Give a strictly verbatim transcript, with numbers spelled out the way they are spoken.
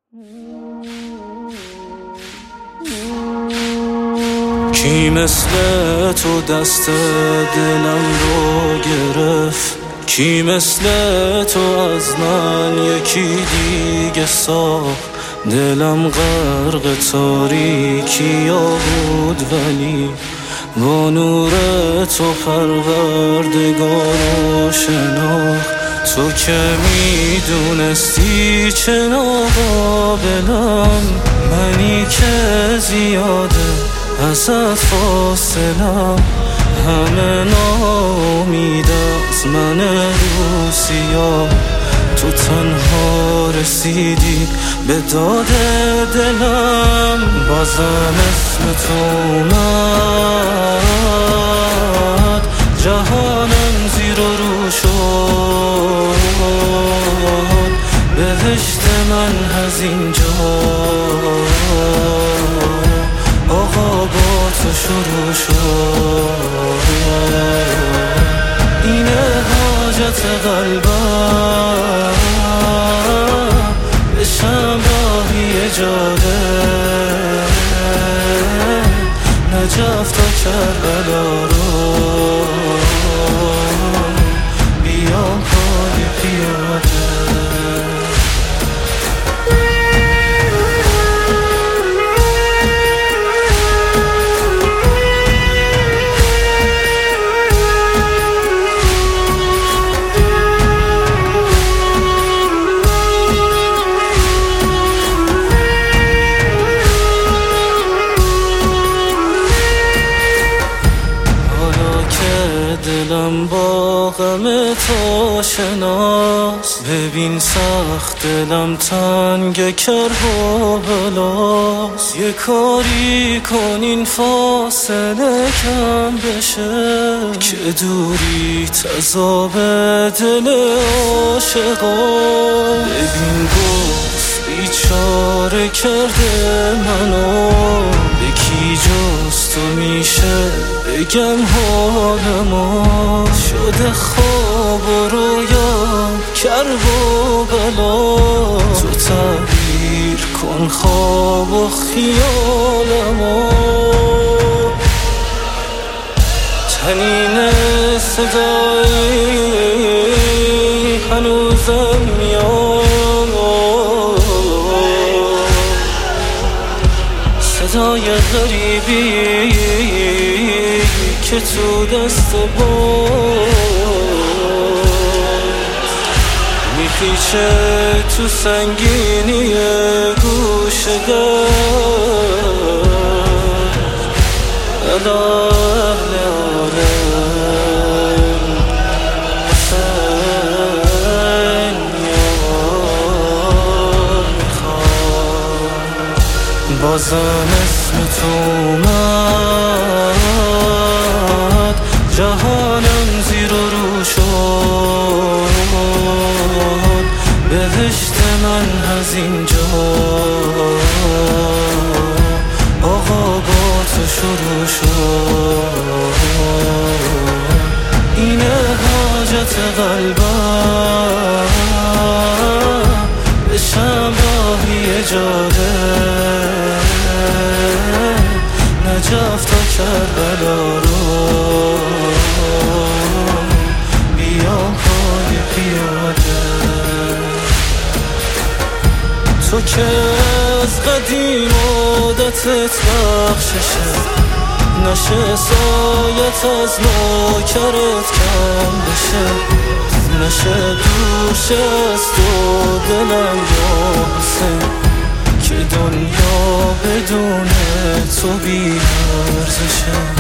کی مثل تو دست دلم رو گرفت؟ کی مثل تو از من یکی دیگه ساخت؟ دلم غرق تاریکیا بود ولی با نور تو پروردگارو شناخت. تو که میدونستی چه ناقابلم، منی که زیاده ازت فاصلم، همه ناامید از من روسیا. تو تنها رسیدی به داد دلم، بازم اسم تو اومد، جهانم زیر و رو شد، بهشت من از اینجا آقا با تو شروع شد. اینه حاجت قلبم، بشم راهی جاده نجف تا کربلا رو، بیام پای پیاده. دلم با غم تو شناس، ببین سخت دلم تنگ کرب و بلاس. یه کاری کن این فاصله کم بشه، که دوری تذاب دل عاشقا. ببین گفت بیچاره کرده منو، به کی جز تو میشه بگم حال ما؟ شده خواب و رویا کرب و بلا. تو تعبیر کن خواب و خیال ما، تنین صدایی هنوزم میاد، صدای غریبی که تو دست باز میپیچه تو سنگینی گوش در اهل عالم. حسین یار میخواد، بازم اسم تو اومد، جهانم زیر و رو شد، بهشت من از اینجا آقا با تو شروع شد. اینه حاجت قلبم، بشم راهی جاده نجف تا کربلا رو، بیام پای پیاده. تو که از قدیم عادتت بخششه، نشه سایت از نوکرت کم بشه، نشه دوش از تو دلم یا حسین، که دنیا بدون تو بی ارزشه.